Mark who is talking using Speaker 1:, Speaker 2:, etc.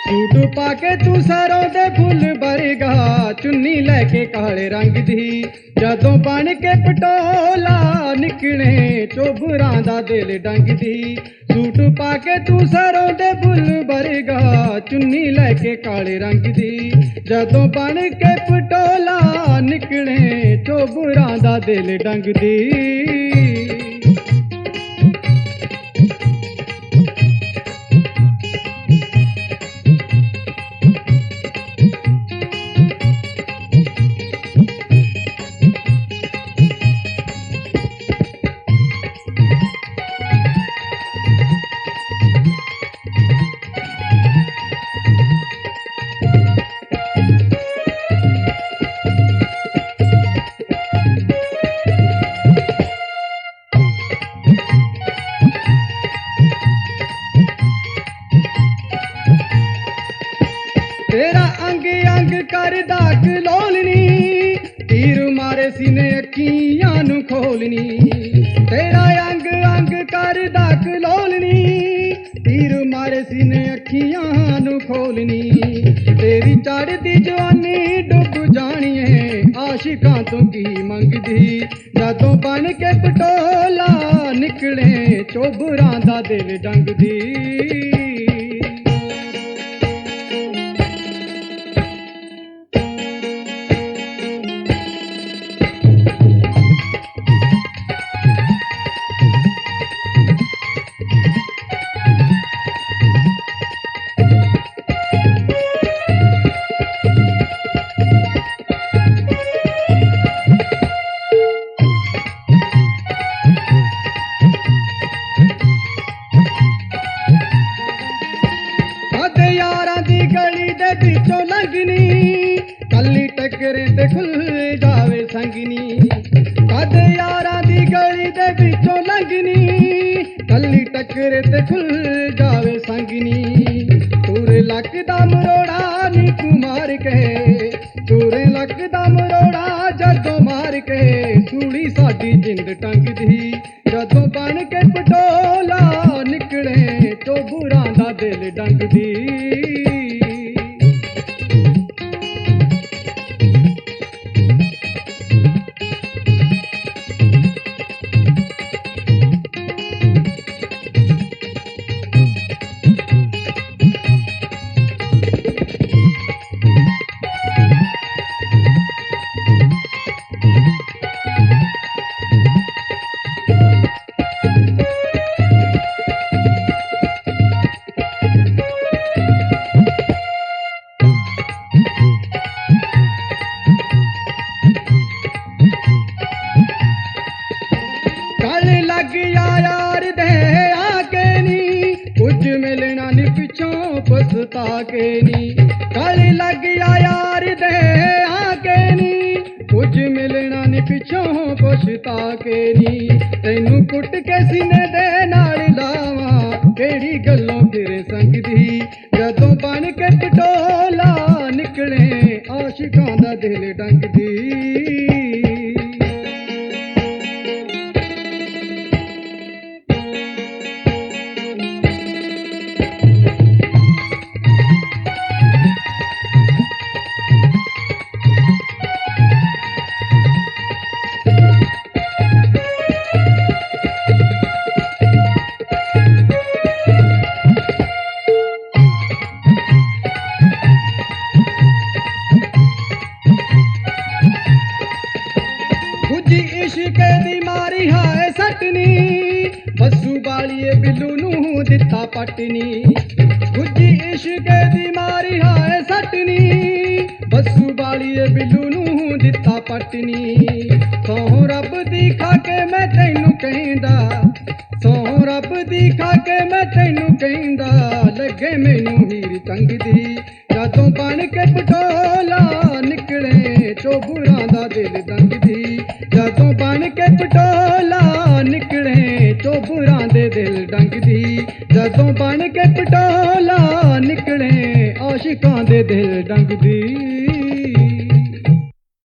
Speaker 1: Suit पाके तू सरों दे full बरगा चुन्नी लैके काले रंग दी जदों बन के पटोला निकले चोबरां दा दिल डंग दी। सूट पाके तू सरों दे फुल बरगा चुन्नी लैके काले रंग दी जदों बन के पटोला निकले चोबरां दा दिल डंग दी। तेरा अंग अंग कर दाग लोलनी तीर मारे सीने अखियां नू खोलनी। तेरा अंग अंग कर दाग लोलनी तीर मारे सीने अखियां नू खोलनी। तेरी चढ़दी जवानी डुब जानी है आशिकां तो की मंगदी जदों बन के पटोला निकले चोबरां दा दिल डंग दी। बिचों लंघनी कली टकरे ते खुल जावे संगनी। कद यारां दी गली दे बिचों लंघनी कली टकरे ते खुल जावे संगनी। तुरे लक दा मरोड़ा नी कुमार के तुरे लक दा मरोड़ा जदों मार के सूली साडी जिंद टंग दी जदों बन के पटोला निकले चोबरां दा दिल डंग दी। लग यार दे आके नी कुछ मिलना नी पिछों पछता के नी। कल लग यार दे आके नी कुछ मिलना नी पिछों पछता के नी। तैनू कुट के सीने दे नाल लावा केड़ी गल्लों तेरे संग दी जदों बन के पटोला निकले आशिकां दा दिल डंग दी। इश्क दी मारी हाय सटनी बसू बालिए बिल्लू नू दिता पटनी। गुज्जी इश्क दी मारी हाय सटनी बसू बालिए बिल्लू नू दिता पटनी। सौ रब दी खाके मैं तैनू कहंदा सौ रब दी खाके मैं तैनू कहंदा लगे मैनू हीर तंग दी जदों बन के पटोला निकले चोबरां दा दिल दंग दी जदों बन के पटोला निकले चोबरां दे दिल डंग दी जदों बन के पटोला निकले आशिकां दे दिल डंग